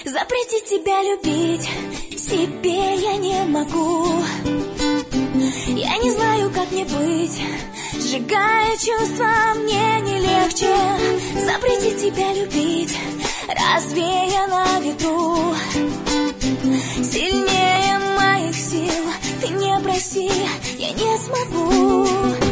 Запретить тебя любить себе я не могу. Я не знаю, как мне быть, сжигая чувства, мне не легче. Запретить тебя любить, разве я на ветру? Сильнее моих сил, ты не проси, я не смогу.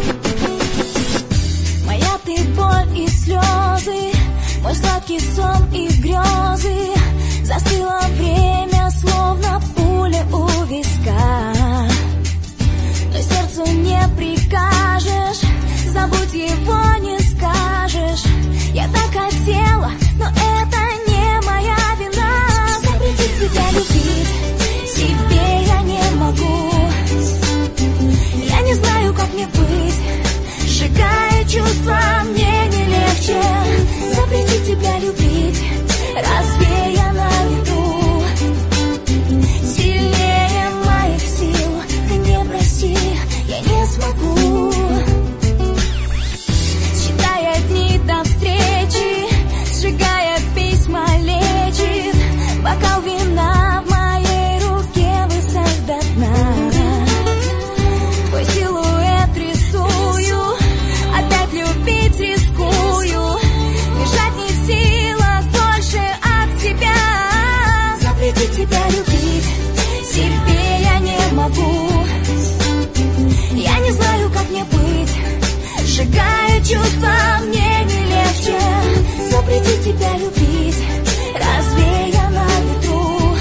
Моя ты боль и слезы, мой сладкий сон и грезы. Застыло время, словно пуля у виска. Но сердцу не прикажешь, забудь его не скажешь. Я так хотела, но это не моя вина. Запретить тебя любить себе я не могу. Я не знаю, как мне быть, сжигая чувства, мне не легче. Запретить тебя любить, разве я на ветру? Сильнее моих сил, ты не проси, я не смогу. Считая дни до встречи, сжигая письма, лечит. Бокал вина в моей руке высох до дна. Твой силуэт рисую, опять любить рискую. Бежать не в силах больше от себя. Запретить тебя любить себе я не могу. Я не знаю, как мне быть, сжигая чувства, мне не легче. Запретить тебя любить, разве я на ветру?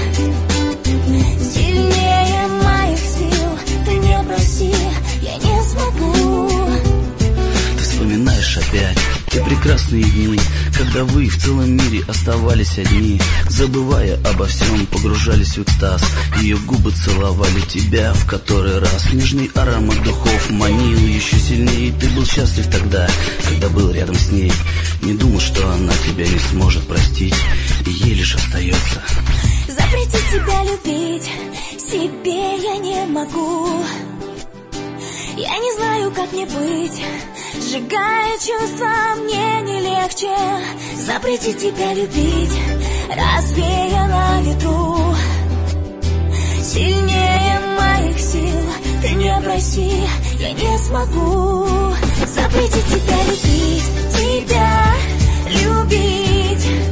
Сильнее моих сил, ты не проси, я не смогу. Ты вспоминаешь опять те прекрасные дни, когда вы в целом мире оставались одни. Забывая обо всем, погружались в экстаз. Ее губы целовали тебя в который раз. Нежный аромат духов манил еще сильнее. Ты был счастлив тогда, когда был рядом с ней. Не думал, что она тебя не сможет простить, и ей лишь остается запретить тебя любить себе я не могу. Я не знаю, как мне быть, сжигая чувства, мне не легче. Запретить тебя любить, разве я на ветру? Сильнее моих сил, ты не проси, я не смогу. Запретить тебя любить, тебя любить.